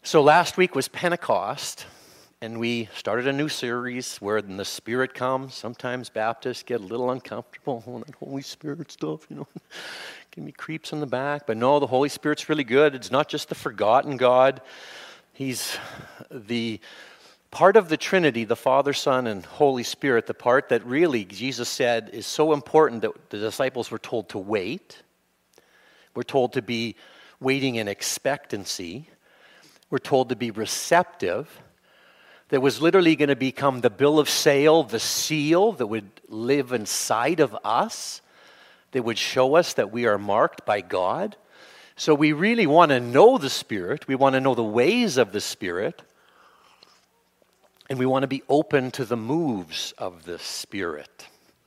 So last week was Pentecost, and we started a new series where when the Spirit comes, sometimes Baptists get a little uncomfortable. Oh, that Holy Spirit stuff, can be creeps in the back. But no, the Holy Spirit's really good. It's not just the forgotten God. He's the part of the Trinity, the Father, Son, and Holy Spirit, the part that really, Jesus said, is so important that the disciples were told to wait. We're told to be waiting in expectancy. We're told to be receptive. That was literally going to become the bill of sale, the seal that would live inside of us, that would show us that we are marked by God. So we really want to know the Spirit. We want to know the ways of the Spirit. And we want to be open to the moves of the Spirit.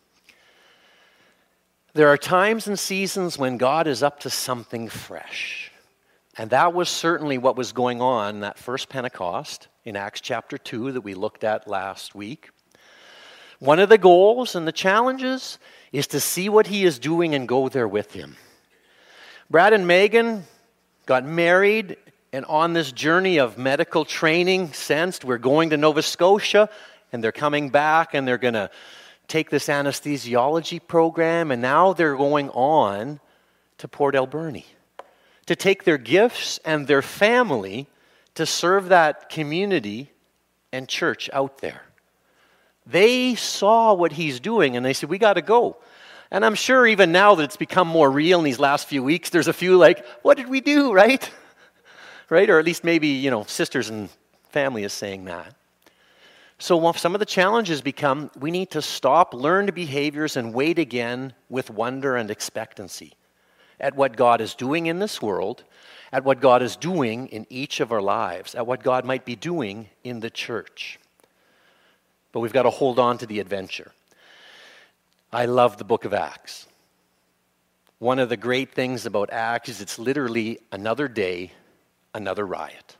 There are times and seasons when God is up to something fresh. And that was certainly what was going on that first Pentecost in Acts chapter 2 that we looked at last week. One of the goals and the challenges is to see what he is doing and go there with him. Brad and Megan got married, and on this journey of medical training, sensed we're going to Nova Scotia, and they're coming back, and they're going to take this anesthesiology program, and now they're going on to Port Alberni to take their gifts and their family to serve that community and church out there. They saw what he's doing, and they said, we got to go. And I'm sure even now that it's become more real in these last few weeks, there's a few like, what did we do, right? Right? Or at least maybe, sisters and family is saying that. So some of the challenges become, we need to stop learned behaviors and wait again with wonder and expectancy at what God is doing in this world, at what God is doing in each of our lives, at what God might be doing in the church. But we've got to hold on to the adventure. I love the book of Acts. One of the great things about Acts is it's literally another day, another riot.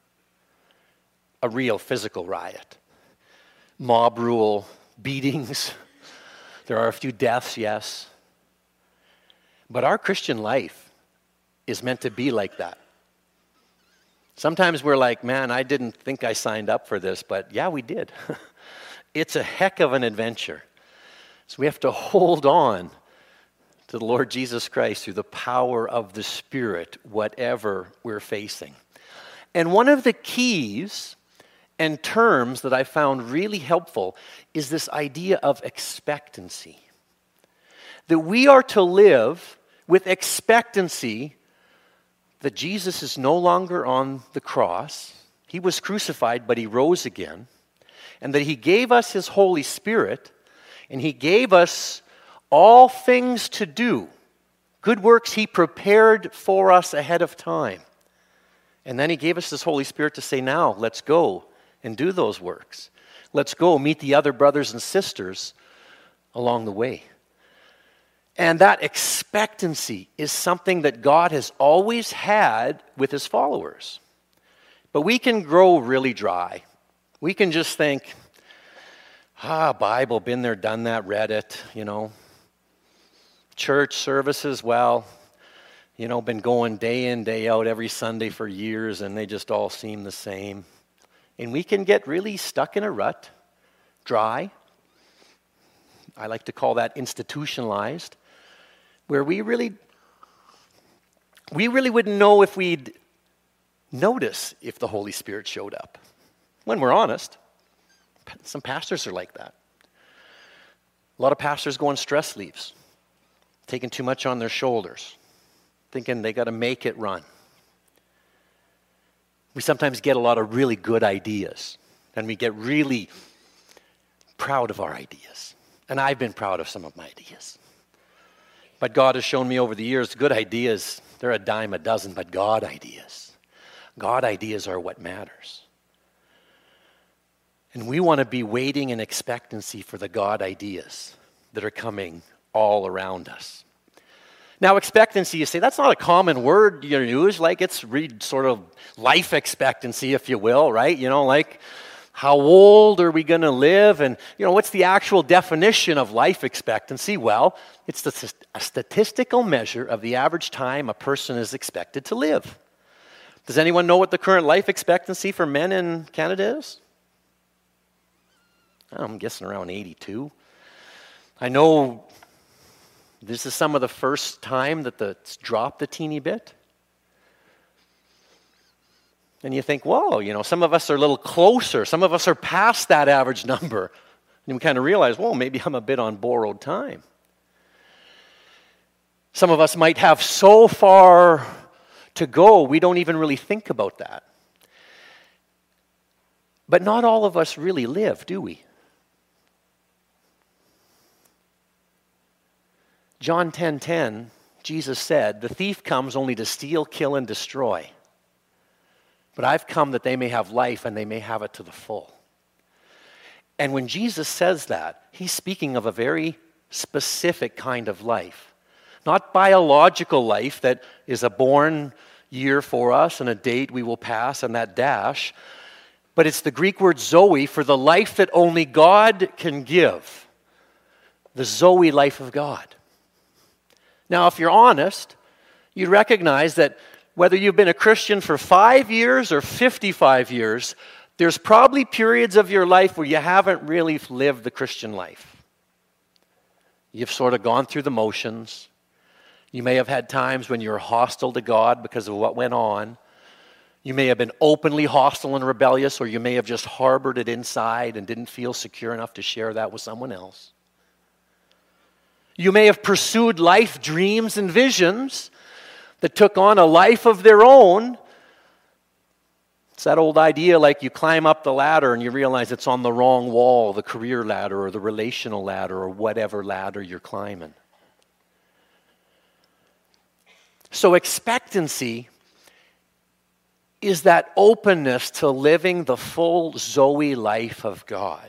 A real physical riot. Mob rule, beatings. There are a few deaths, yes. But our Christian life is meant to be like that. Sometimes we're like, man, I didn't think I signed up for this, but yeah, we did. It's a heck of an adventure. So we have to hold on to the Lord Jesus Christ through the power of the Spirit, whatever we're facing. And one of the keys and terms that I found really helpful is this idea of expectancy. That we are to live with expectancy that Jesus is no longer on the cross. He was crucified, but he rose again. And that he gave us his Holy Spirit, and he gave us all things to do. Good works he prepared for us ahead of time. And then he gave us this Holy Spirit to say, now, let's go and do those works. Let's go meet the other brothers and sisters along the way. And that expectancy is something that God has always had with his followers. But we can grow really dry. We can just think, Bible, been there, done that, read it, Church services, been going day in, day out every Sunday for years, and they just all seem the same. And we can get really stuck in a rut, dry. I like to call that institutionalized, where we really wouldn't know if we'd notice if the Holy Spirit showed up. When we're honest, some pastors are like that. A lot of pastors go on stress leaves, taking too much on their shoulders, thinking they got to make it run. We sometimes get a lot of really good ideas, and we get really proud of our ideas. And I've been proud of some of my ideas. But God has shown me over the years, good ideas, they're a dime a dozen, but God ideas are what matters. And we want to be waiting in expectancy for the God ideas that are coming all around us. Now, expectancy, you say, that's not a common word you use, like it's sort of life expectancy, if you will, right? Like how old are we going to live? And, what's the actual definition of life expectancy? Well, it's a statistical measure of the average time a person is expected to live. Does anyone know what the current life expectancy for men in Canada is? I'm guessing around 82. I know this is some of the first time that it's dropped a teeny bit. And you think, whoa, some of us are a little closer. Some of us are past that average number. And we kind of realize, whoa, maybe I'm a bit on borrowed time. Some of us might have so far to go, we don't even really think about that. But not all of us really live, do we? John 10:10, Jesus said, "The thief comes only to steal, kill, and destroy. But I've come that they may have life and they may have it to the full." And when Jesus says that, he's speaking of a very specific kind of life. Not biological life that is a born year for us and a date we will pass and that dash. But it's the Greek word Zoe for the life that only God can give. The Zoe life of God. Now, if you're honest, you recognize that whether you've been a Christian for 5 years or 55 years, there's probably periods of your life where you haven't really lived the Christian life. You've sort of gone through the motions. You may have had times when you were hostile to God because of what went on. You may have been openly hostile and rebellious, or you may have just harbored it inside and didn't feel secure enough to share that with someone else. You may have pursued life dreams and visions that took on a life of their own. It's that old idea like you climb up the ladder and you realize it's on the wrong wall, the career ladder or the relational ladder or whatever ladder you're climbing. So expectancy is that openness to living the full Zoe life of God.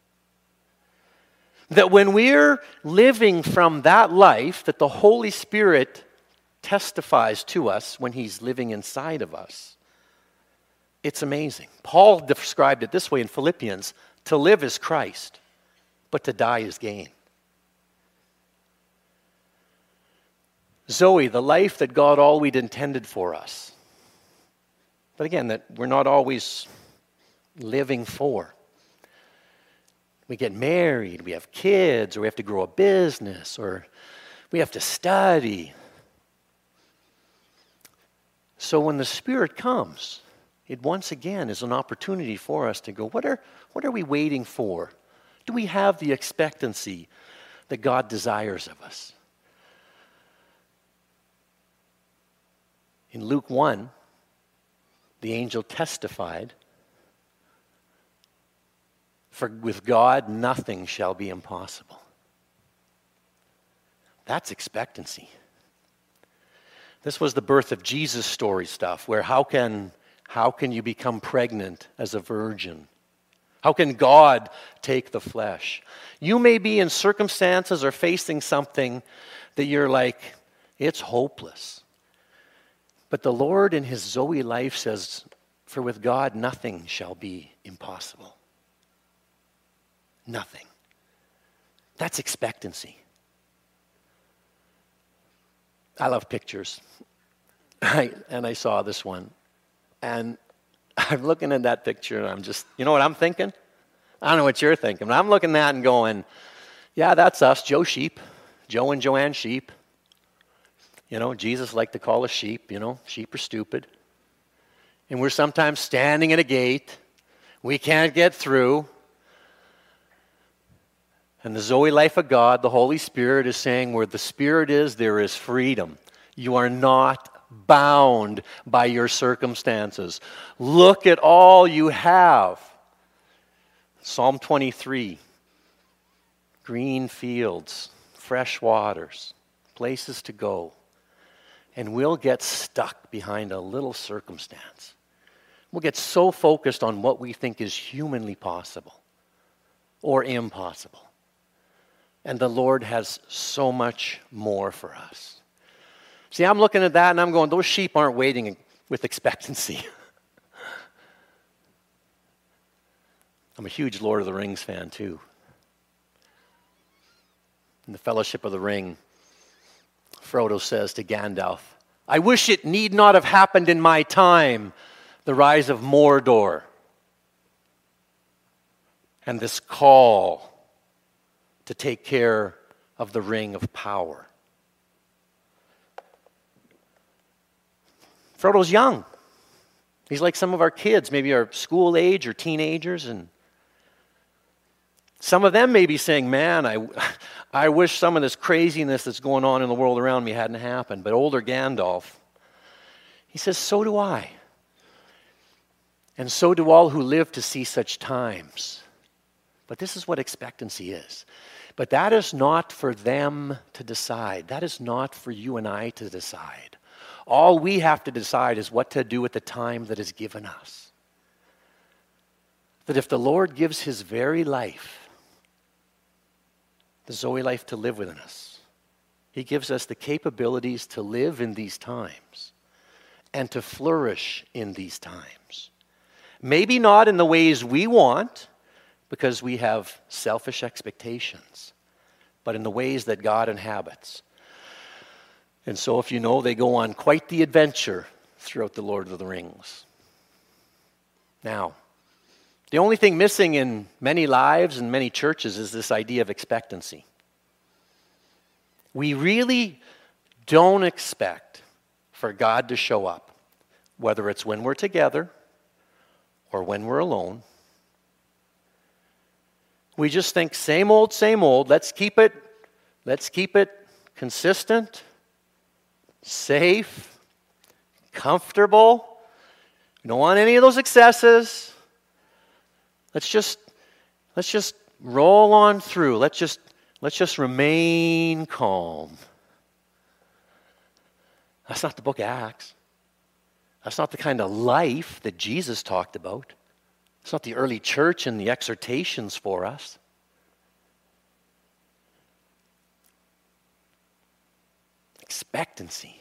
That when we're living from that life, that the Holy Spirit testifies to us when He's living inside of us. It's amazing. Paul described it this way in Philippians: to live is Christ, but to die is gain. Zoe, the life that God always intended for us. But again, that we're not always living for. We get married, we have kids, or we have to grow a business, or we have to study. So when the Spirit comes, it once again is an opportunity for us to go, what are we waiting for? Do we have the expectancy that God desires of us? In Luke 1, the angel testified, "For with God nothing shall be impossible." That's expectancy. This was the birth of Jesus story stuff, where how can you become pregnant as a virgin? How can God take the flesh? You may be in circumstances or facing something that you're like, it's hopeless. But the Lord in His Zoe life says, "For with God nothing shall be impossible." Nothing. That's expectancy. I love pictures. And I saw this one. And I'm looking at that picture and I'm just, you know what I'm thinking? I don't know what you're thinking, but I'm looking at that and going, yeah, that's us, Joe Sheep. Joe and Joanne Sheep. You know, Jesus liked to call us sheep, sheep are stupid. And we're sometimes standing at a gate. We can't get through. And the Zoe life of God, the Holy Spirit, is saying where the Spirit is, there is freedom. You are not bound by your circumstances. Look at all you have. Psalm 23. Green fields, fresh waters, places to go. And we'll get stuck behind a little circumstance. We'll get so focused on what we think is humanly possible or impossible. And the Lord has so much more for us. See, I'm looking at that and I'm going, those sheep aren't waiting with expectancy. I'm a huge Lord of the Rings fan too. In the Fellowship of the Ring, Frodo says to Gandalf, I wish it need not have happened in my time, the rise of Mordor. And this call to take care of the ring of power. Frodo's young. He's like some of our kids, maybe our school age or teenagers, and some of them may be saying, man, I wish some of this craziness that's going on in the world around me hadn't happened. But older Gandalf, he says, so do I. And so do all who live to see such times. But this is what expectancy is. But that is not for them to decide. That is not for you and I to decide. All we have to decide is what to do at the time that is given us. That if the Lord gives his very life, the Zoe life to live within us, he gives us the capabilities to live in these times and to flourish in these times. Maybe not in the ways we want, because we have selfish expectations, but in the ways that God inhabits. And so, if you know, they go on quite the adventure throughout the Lord of the Rings. Now, the only thing missing in many lives and many churches is this idea of expectancy. We really don't expect for God to show up, whether it's when we're together or when we're alone. We just think, same old, let's keep it consistent, safe, comfortable. We don't want any of those excesses. Let's just roll on through. Let's just remain calm. That's not the book of Acts. That's not the kind of life that Jesus talked about. It's not the early church and the exhortations for us. Expectancy.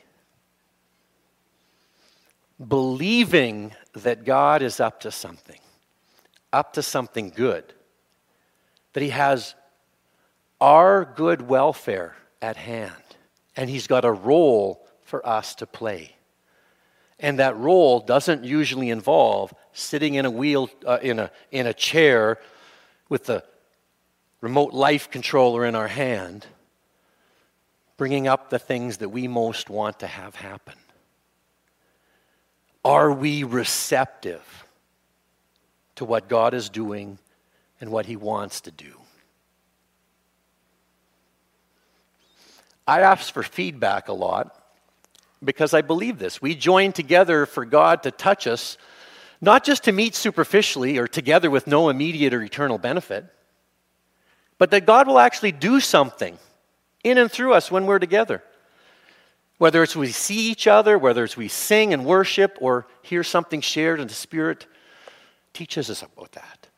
Believing that God is up to something good, that he has our good welfare at hand, and he's got a role for us to play. And that role doesn't usually involve sitting in a chair with the remote life controller in our hand, bringing up the things that we most want to have happen. Are we receptive to what God is doing and what he wants to do? I ask for feedback a lot because I believe this. We join together for God to touch us, not just to meet superficially or together with no immediate or eternal benefit, but that God will actually do something in and through us when we're together. Whether it's we see each other, whether it's we sing and worship or hear something shared in the Spirit, teaches us about that.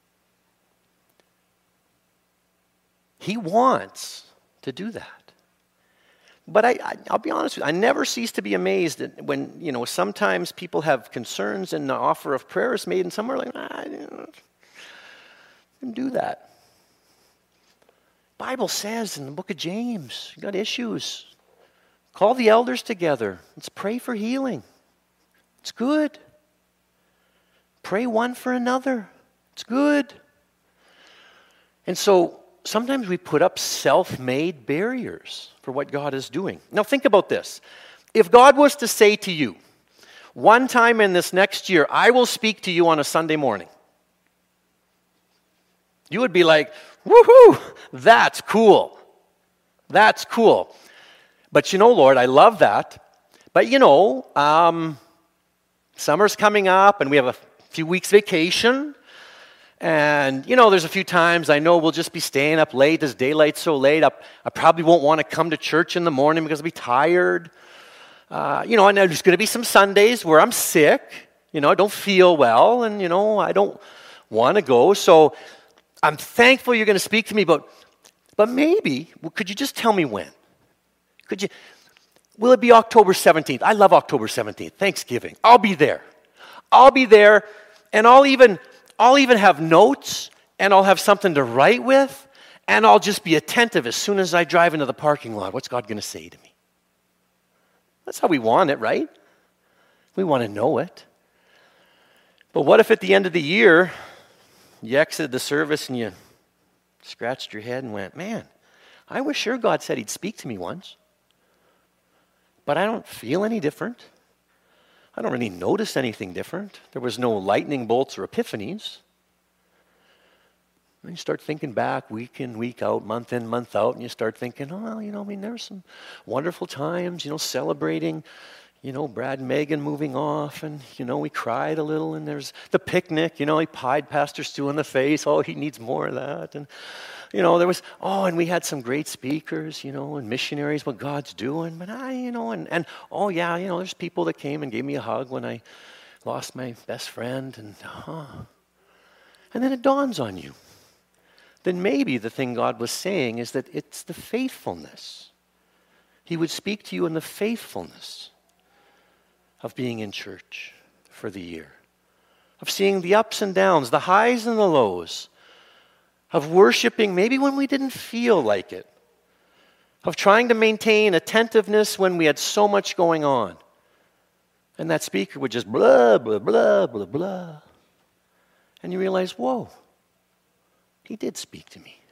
He wants to do that. But I'll be honest with you, I never cease to be amazed at when, sometimes people have concerns and the offer of prayer is made and some are like, I didn't do that. The Bible says in the book of James, you got issues. Call the elders together. Let's pray for healing. It's good. Pray one for another. It's good. And so sometimes we put up self-made barriers for what God is doing. Now think about this. If God was to say to you, one time in this next year, I will speak to you on a Sunday morning, you would be like, woohoo, that's cool. That's cool. But Lord, I love that. But summer's coming up and we have a few weeks vacation. And, there's a few times I know we'll just be staying up late as daylight's so late. I probably won't want to come to church in the morning because I'll be tired. And there's going to be some Sundays where I'm sick. I don't feel well and, I don't want to go. So I'm thankful you're going to speak to me, but maybe, could you just tell me when? Will it be October 17th? I love October 17th, Thanksgiving. I'll be there. And I'll even have notes, and I'll have something to write with, and I'll just be attentive as soon as I drive into the parking lot. What's God going to say to me? That's how we want it, right? We want to know it. But what if at the end of the year, you exited the service and you scratched your head and went, man, I was sure God said he'd speak to me once, but I don't feel any different. I don't really notice anything different. There was no lightning bolts or epiphanies. And you start thinking back week in, week out, month in, month out, and you start thinking, oh, well, there were some wonderful times, celebrating, Brad and Megan moving off, and, we cried a little, and there's the picnic, he pied Pastor Stu in the face, oh, he needs more of that, and, there was, and we had some great speakers, and missionaries, what God's doing, but there's people that came and gave me a hug when I lost my best friend, and then it dawns on you. Then maybe the thing God was saying is that it's the faithfulness. He would speak to you in the faithfulness of being in church for the year, of seeing the ups and downs, the highs and the lows, of worshiping maybe when we didn't feel like it, of trying to maintain attentiveness when we had so much going on. And that speaker would just blah, blah, blah, blah, blah. And you realize, whoa, he did speak to me.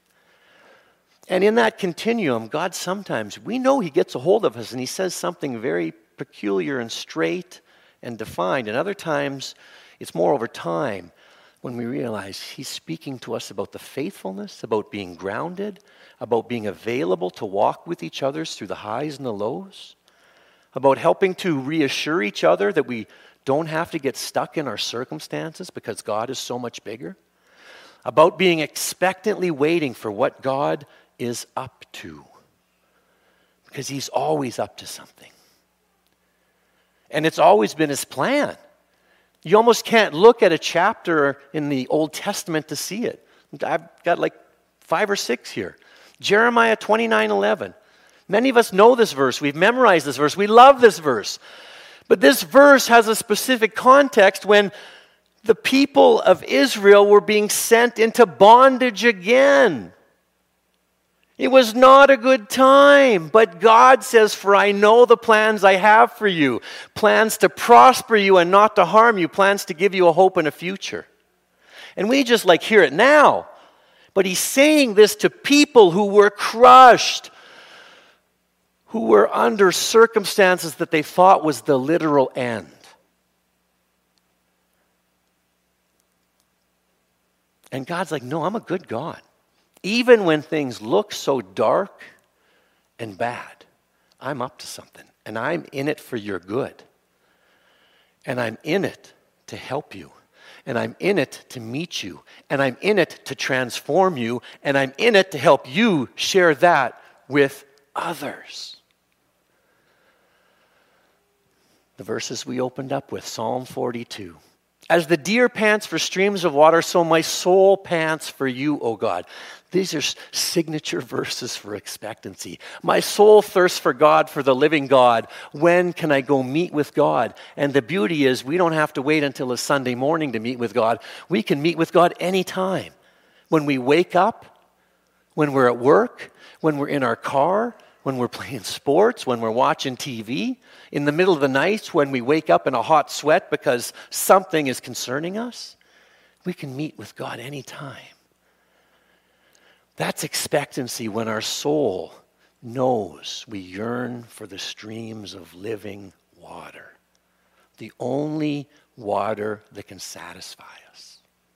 And in that continuum, God sometimes, we know he gets a hold of us and he says something very peculiar and straight and defined. And other times, it's more over time when we realize he's speaking to us about the faithfulness, about being grounded, about being available to walk with each other through the highs and the lows, about helping to reassure each other that we don't have to get stuck in our circumstances because God is so much bigger, about being expectantly waiting for what God is up to, because he's always up to something. And it's always been his plan. You almost can't look at a chapter in the Old Testament to see it. I've got like 5 or 6 here. Jeremiah 29:11. Many of us know this verse. We've memorized this verse. We love this verse. But this verse has a specific context when the people of Israel were being sent into bondage again. It was not a good time, but God says, for I know the plans I have for you, plans to prosper you and not to harm you, plans to give you a hope and a future. And we just hear it now. But he's saying this to people who were crushed, who were under circumstances that they thought was the literal end. And God's like, no, I'm a good God. Even when things look so dark and bad, I'm up to something. And I'm in it for your good. And I'm in it to help you. And I'm in it to meet you. And I'm in it to transform you. And I'm in it to help you share that with others. The verses we opened up with, Psalm 42. As the deer pants for streams of water, so my soul pants for you, O God. These are signature verses for expectancy. My soul thirsts for God, for the living God. When can I go meet with God? And the beauty is we don't have to wait until a Sunday morning to meet with God. We can meet with God anytime. When we wake up, when we're at work, when we're in our car, when we're playing sports, when we're watching TV, in the middle of the night, when we wake up in a hot sweat because something is concerning us, we can meet with God anytime. That's expectancy when our soul knows we yearn for the streams of living water, the only water that can satisfy us.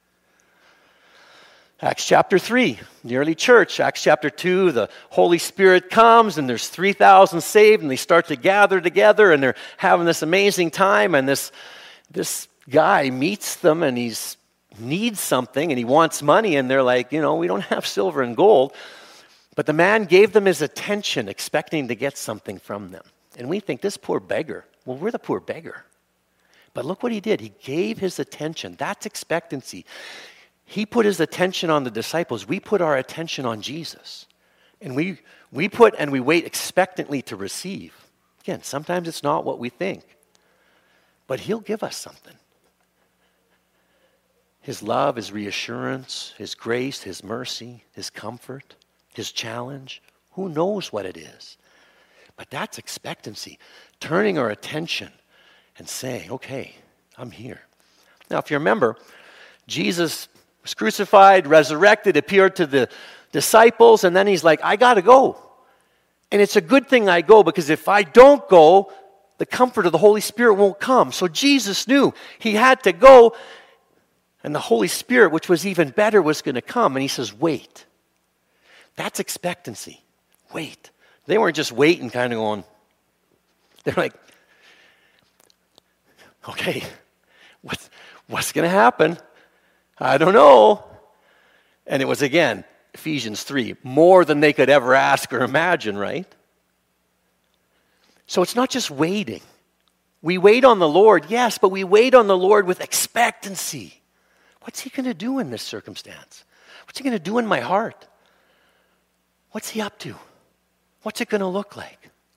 Acts chapter 3, the early church. Acts chapter 2, the Holy Spirit comes and there's 3,000 saved and they start to gather together and they're having this amazing time, and this guy meets them and he needs something and he wants money, and they're like, we don't have silver and gold. But the man gave them his attention, expecting to get something from them. And we think, this poor beggar. Well, we're the poor beggar. But look what he did. He gave his attention. That's expectancy. He put his attention on the disciples. We put our attention on Jesus. And we put and we wait expectantly to receive. Again, sometimes it's not what we think. But he'll give us something. His love, his reassurance, his grace, his mercy, his comfort, his challenge. Who knows what it is? But that's expectancy, turning our attention and saying, okay, I'm here. Now, if you remember, Jesus was crucified, resurrected, appeared to the disciples, and then he's like, I got to go. And it's a good thing I go, because if I don't go, the comfort of the Holy Spirit won't come. So Jesus knew he had to go, and the Holy Spirit, which was even better, was going to come. And he says, wait. That's expectancy. Wait. They weren't just waiting, kind of going. They're like, okay, what's going to happen? I don't know. And it was, again, Ephesians 3, more than they could ever ask or imagine, right? So it's not just waiting. We wait on the Lord, yes, but we wait on the Lord with expectancy. What's he going to do in this circumstance? What's he going to do in my heart? What's he up to? What's it going to look like?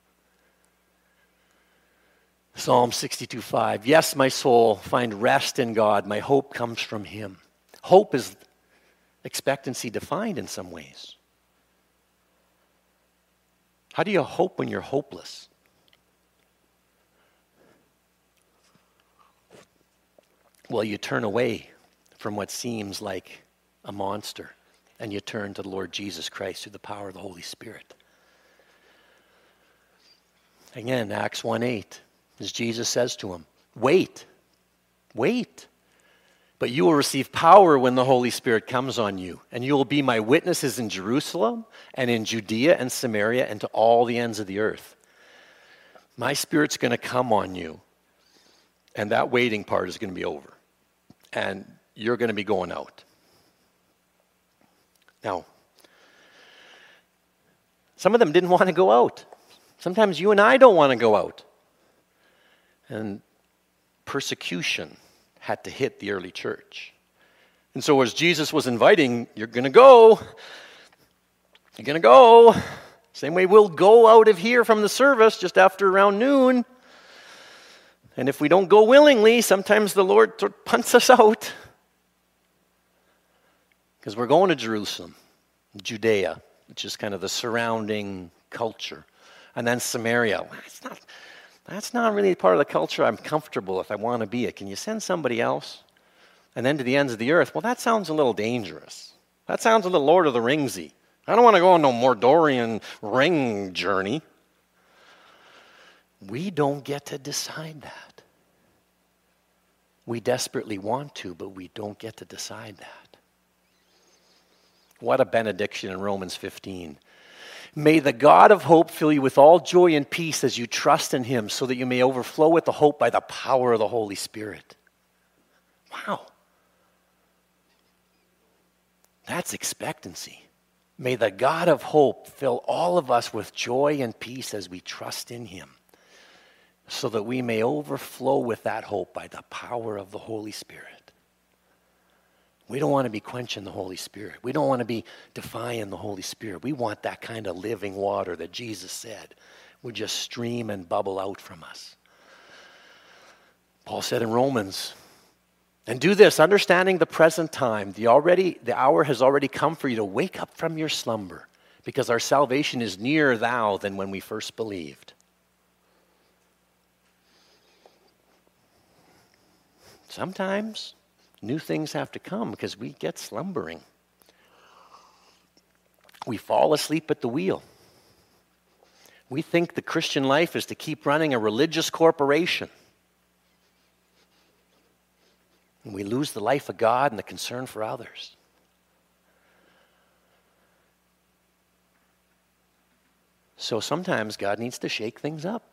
Psalm 62:5. Yes, my soul, find rest in God. My hope comes from him. Hope is expectancy defined in some ways. How do you hope when you're hopeless? Well, you turn away from what seems like a monster, and you turn to the Lord Jesus Christ through the power of the Holy Spirit. Again, Acts 1:8, as Jesus says to him, wait, but you will receive power when the Holy Spirit comes on you, and you will be my witnesses in Jerusalem and in Judea and Samaria and to all the ends of the earth. My Spirit's going to come on you, and that waiting part is going to be over, and you're going to be going out. Now, some of them didn't want to go out. Sometimes you and I don't want to go out. And persecution had to hit the early church. And so as Jesus was inviting, you're going to go. You're going to go. Same way we'll go out of here from the service just after around noon. And if we don't go willingly, sometimes the Lord punts us out. Because we're going to Jerusalem, Judea, which is kind of the surrounding culture. And then Samaria. That's not really part of the culture I'm comfortable if I want to be it. Can you send somebody else? And then to the ends of the earth. Well, that sounds a little dangerous. That sounds a little Lord of the Ringsy. I don't want to go on no Mordorian ring journey. We don't get to decide that. We desperately want to, but we don't get to decide that. What a benediction in Romans 15. May the God of hope fill you with all joy and peace as you trust in him, so that you may overflow with the hope by the power of the Holy Spirit. Wow. That's expectancy. May the God of hope fill all of us with joy and peace as we trust in him, so that we may overflow with that hope by the power of the Holy Spirit. We don't want to be quenching the Holy Spirit. We don't want to be defying the Holy Spirit. We want that kind of living water that Jesus said would just stream and bubble out from us. Paul said in Romans, and do this, understanding the present time, the hour has already come for you to wake up from your slumber, because our salvation is nearer thou than when we first believed. Sometimes new things have to come because we get slumbering. We fall asleep at the wheel. We think the Christian life is to keep running a religious corporation. And we lose the life of God and the concern for others. So sometimes God needs to shake things up.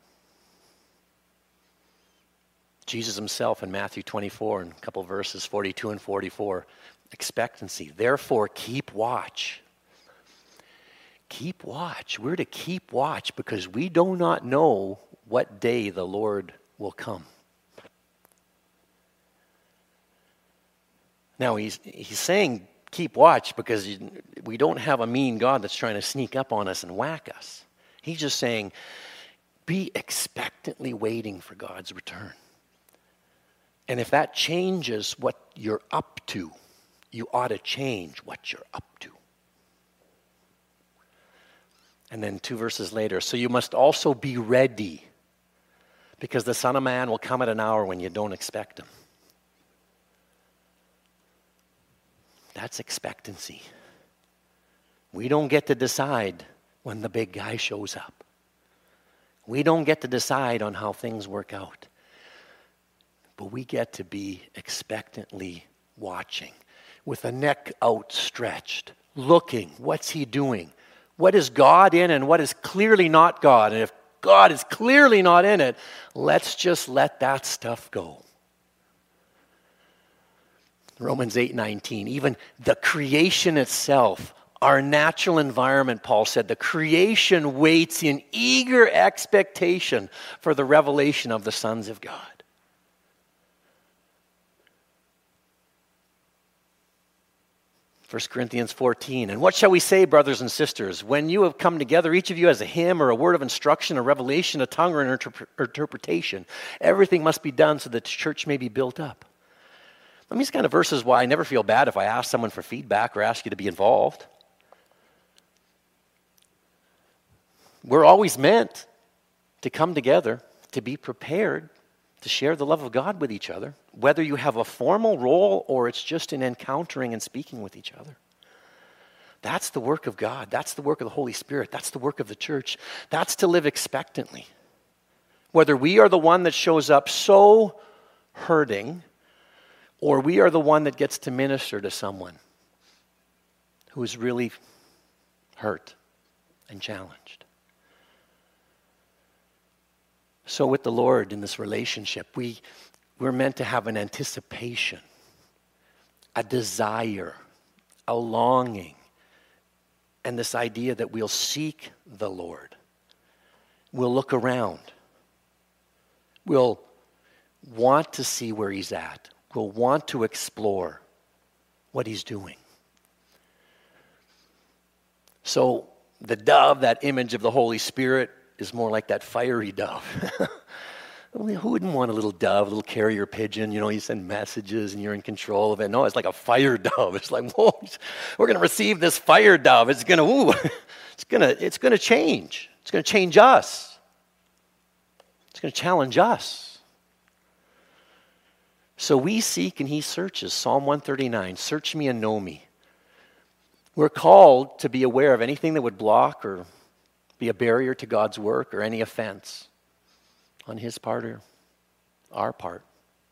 Jesus himself in Matthew 24, and a couple verses, 42 and 44, expectancy. Therefore, keep watch. Keep watch. We're to keep watch because we do not know what day the Lord will come. Now, he's saying keep watch because we don't have a mean God that's trying to sneak up on us and whack us. He's just saying be expectantly waiting for God's return. And if that changes what you're up to, you ought to change what you're up to. And then 2 verses later, so you must also be ready, because the Son of Man will come at an hour when you don't expect him. That's expectancy. We don't get to decide when the big guy shows up. We don't get to decide on how things work out. But we get to be expectantly watching, with a neck outstretched, looking, what's he doing? What is God in and what is clearly not God? And if God is clearly not in it, let's just let that stuff go. Romans 8:19, even the creation itself, our natural environment, Paul said, the creation waits in eager expectation for the revelation of the sons of God. 1 Corinthians 14, and what shall we say, brothers and sisters? When you have come together, each of you has a hymn or a word of instruction, a revelation, a tongue, or an interpretation. Everything must be done so that the church may be built up. I mean, these kind of verses why I never feel bad if I ask someone for feedback or ask you to be involved. We're always meant to come together, to be prepared, to share the love of God with each other, whether you have a formal role or it's just in encountering and speaking with each other. That's the work of God. That's the work of the Holy Spirit. That's the work of the church. That's to live expectantly. Whether we are the one that shows up so hurting, or we are the one that gets to minister to someone who is really hurt and challenged. So with the Lord in this relationship, we're meant to have an anticipation, a desire, a longing, and this idea that we'll seek the Lord. We'll look around. We'll want to see where he's at. We'll want to explore what he's doing. So the dove, that image of the Holy Spirit, is more like that fiery dove. Who wouldn't want a little dove, a little carrier pigeon? You know, you send messages and you're in control of it. No, it's like a fire dove. It's like, whoa, we're going to receive this fire dove. It's going to change. It's going to change us. It's going to challenge us. So we seek and he searches. Psalm 139, search me and know me. We're called to be aware of anything that would block or be a barrier to God's work or any offense on his part or our part.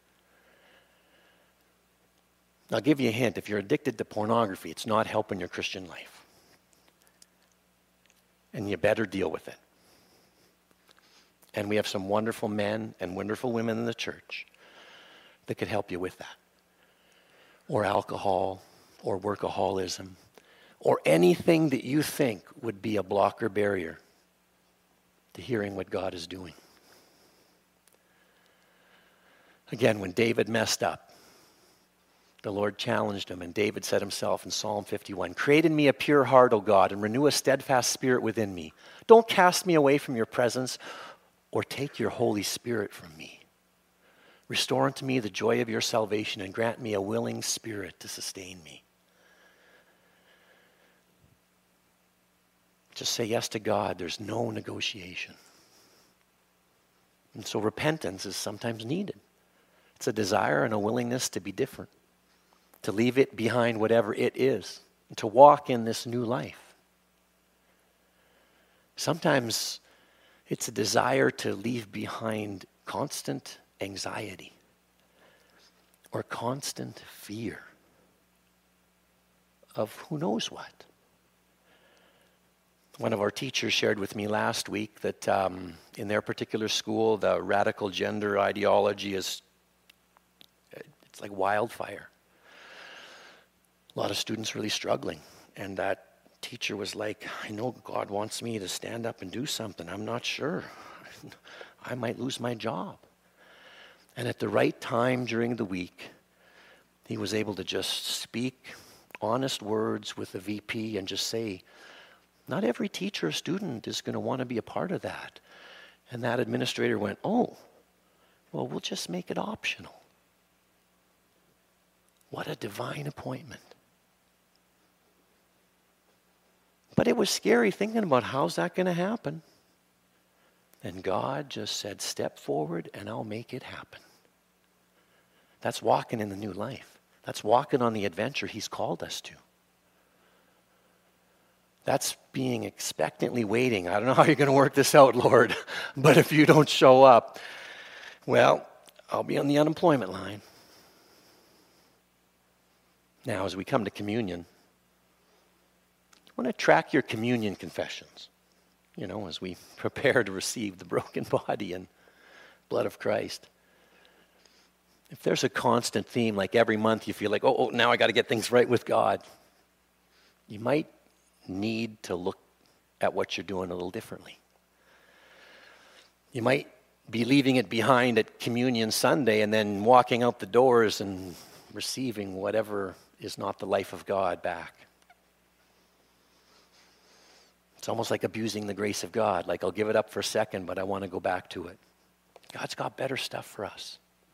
I'll give you a hint. If you're addicted to pornography, it's not helping your Christian life. And you better deal with it. And we have some wonderful men and wonderful women in the church that could help you with that. Or alcohol, or workaholism, or anything that you think would be a blocker barrier to hearing what God is doing. Again, when David messed up, the Lord challenged him, and David said himself in Psalm 51, create in me a pure heart, O God, and renew a steadfast spirit within me. Don't cast me away from your presence or take your Holy Spirit from me. Restore unto me the joy of your salvation and grant me a willing spirit to sustain me. Just say yes to God. There's no negotiation. And so repentance is sometimes needed. It's a desire and a willingness to be different, to leave it behind whatever it is, and to walk in this new life. Sometimes it's a desire to leave behind constant anxiety or constant fear of who knows what. One of our teachers shared with me last week that in their particular school, the radical gender ideology it's like wildfire. A lot of students really struggling. And that teacher was like, I know God wants me to stand up and do something. I'm not sure. I might lose my job. And at the right time during the week, he was able to just speak honest words with the VP and just say, not every teacher or student is going to want to be a part of that. And that administrator went, oh, well, we'll just make it optional. What a divine appointment. But it was scary thinking about how's that going to happen. And God just said, step forward and I'll make it happen. That's walking in the new life. That's walking on the adventure He's called us to. That's being expectantly waiting. I don't know how you're going to work this out, Lord, but if you don't show up, well, I'll be on the unemployment line. Now, as we come to communion, you want to track your communion confessions, as we prepare to receive the broken body and blood of Christ. If there's a constant theme, like every month you feel like, now I got to get things right with God, you might need to look at what you're doing a little differently. You might be leaving it behind at Communion Sunday and then walking out the doors and receiving whatever is not the life of God back. It's almost like abusing the grace of God. Like, I'll give it up for a second, but I want to go back to it. God's got better stuff for us.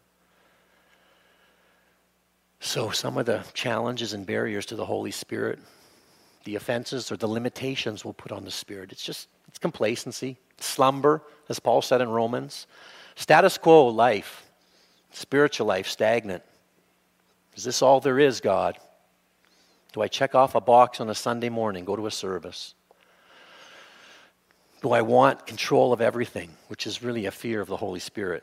So some of the challenges and barriers to the Holy Spirit, the offenses or the limitations we'll put on the Spirit, it's complacency, slumber, as Paul said in Romans, status quo life, spiritual life, stagnant. Is this all there is, God? Do I check off a box on a Sunday morning, go to a service? Do I want control of everything, which is really a fear of the Holy Spirit?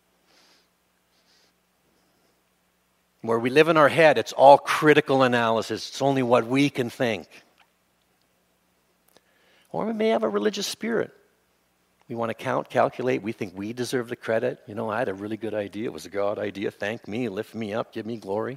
Where we live in our head, it's all critical analysis. It's only what we can think. Or we may have a religious spirit. We want to count, calculate. We think we deserve the credit. I had a really good idea. It was a God idea. Thank me, lift me up, give me glory.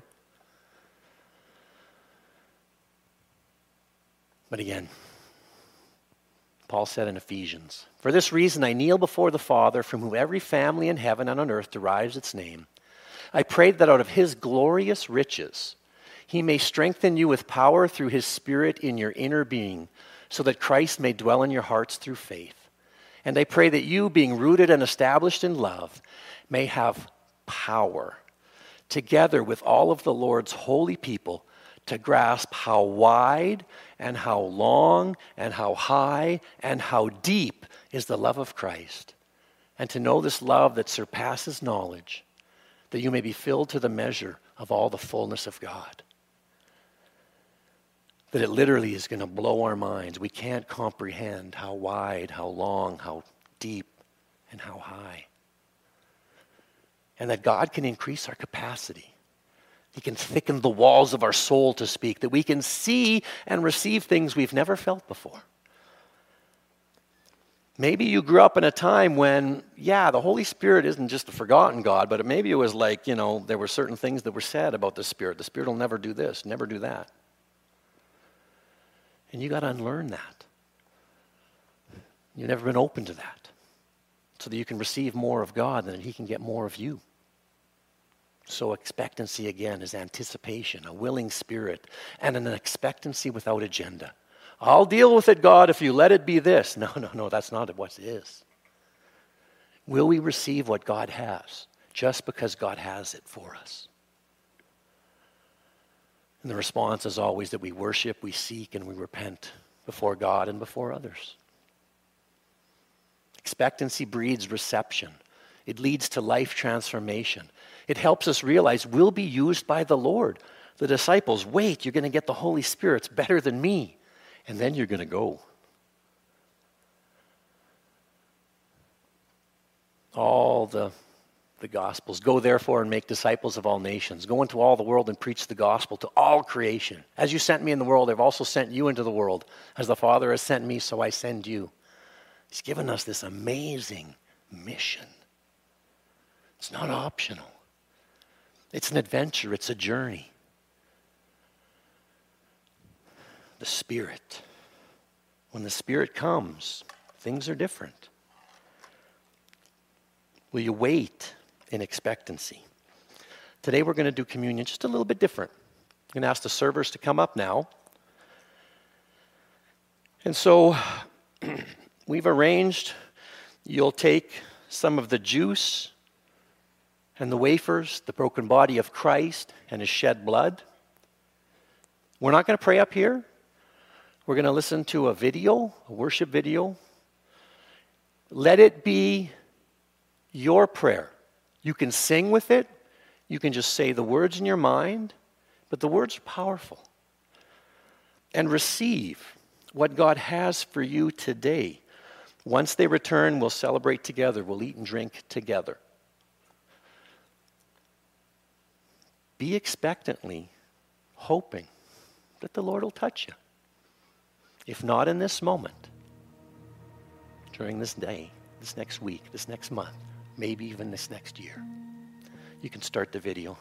But again, Paul said in Ephesians, "For this reason I kneel before the Father, from whom every family in heaven and on earth derives its name. I pray that out of His glorious riches He may strengthen you with power through His Spirit in your inner being, so that Christ may dwell in your hearts through faith. And I pray that you, being rooted and established in love, may have power, together with all of the Lord's holy people, to grasp how wide and how long and how high and how deep is the love of Christ, and to know this love that surpasses knowledge, that you may be filled to the measure of all the fullness of God." That it literally is going to blow our minds. We can't comprehend how wide, how long, how deep, and how high. And that God can increase our capacity. He can thicken the walls of our soul to speak, that we can see and receive things we've never felt before. Maybe you grew up in a time when, the Holy Spirit isn't just a forgotten God, but maybe it was like, there were certain things that were said about the Spirit. The Spirit will never do this, never do that. And you got to unlearn that. You've never been open to that, so that you can receive more of God and that He can get more of you. So expectancy, again, is anticipation, a willing spirit, and an expectancy without agenda. I'll deal with it, God, if you let it be this. No, that's not what it is. Will we receive what God has just because God has it for us? And the response is always that we worship, we seek, and we repent before God and before others. Expectancy breeds reception. It leads to life transformation. It helps us realize we'll be used by the Lord. The disciples, wait, you're going to get the Holy Spirit. It's better than me. And then you're going to go. All the Gospels. Go therefore and make disciples of all nations. Go into all the world and preach the gospel to all creation. As you sent me in the world, I've also sent you into the world. As the Father has sent me, so I send you. He's given us this amazing mission. It's not optional. It's an adventure. It's a journey. The Spirit. When the Spirit comes, things are different. Will you wait in expectancy? Today we're going to do communion just a little bit different. I'm going to ask the servers to come up now. And so we've arranged, you'll take some of the juice and the wafers, the broken body of Christ and His shed blood. We're not going to pray up here. We're going to listen to a video, a worship video. Let it be your prayer. You can sing with it. You can just say the words in your mind, but the words are powerful. And receive what God has for you today. Once they return, we'll celebrate together. We'll eat and drink together. Be expectantly hoping that the Lord will touch you. If not in this moment, during this day, this next week, this next month, maybe even this next year. You can start the video.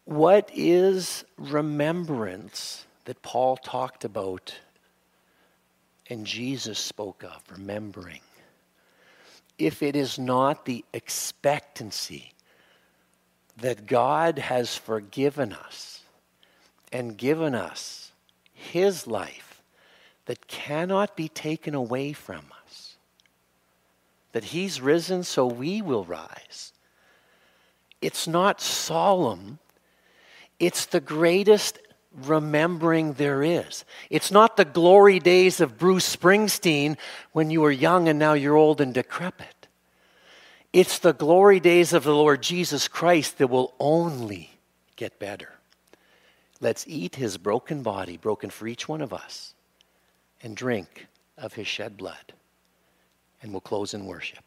What is remembrance that Paul talked about and Jesus spoke of, remembering? If it is not the expectancy that God has forgiven us and given us his life that cannot be taken away from us, that he's risen so we will rise. It's not solemn. It's the greatest remembering there is. It's not the glory days of Bruce Springsteen when you were young and now you're old and decrepit. It's the glory days of the Lord Jesus Christ that will only get better. Let's eat his broken body, broken for each one of us, and drink of his shed blood. And we'll close in worship.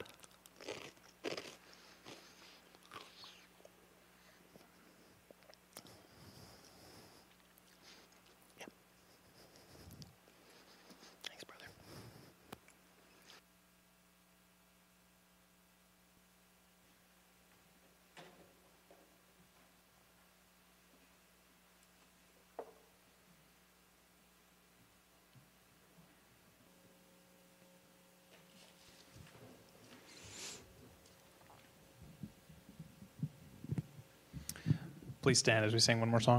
Please stand as we sing one more song.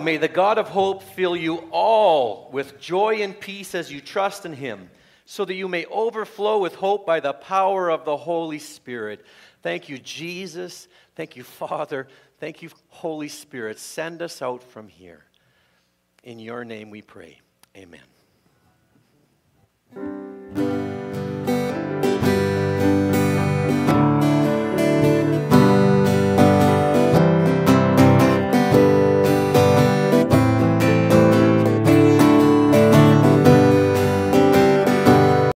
may the God of hope fill you all with joy and peace as you trust in him, so that you may overflow with hope by the power of the Holy Spirit. Thank you, Jesus. Thank you, Father. Thank you, Holy Spirit. Send us out from here. In your name we pray. Amen.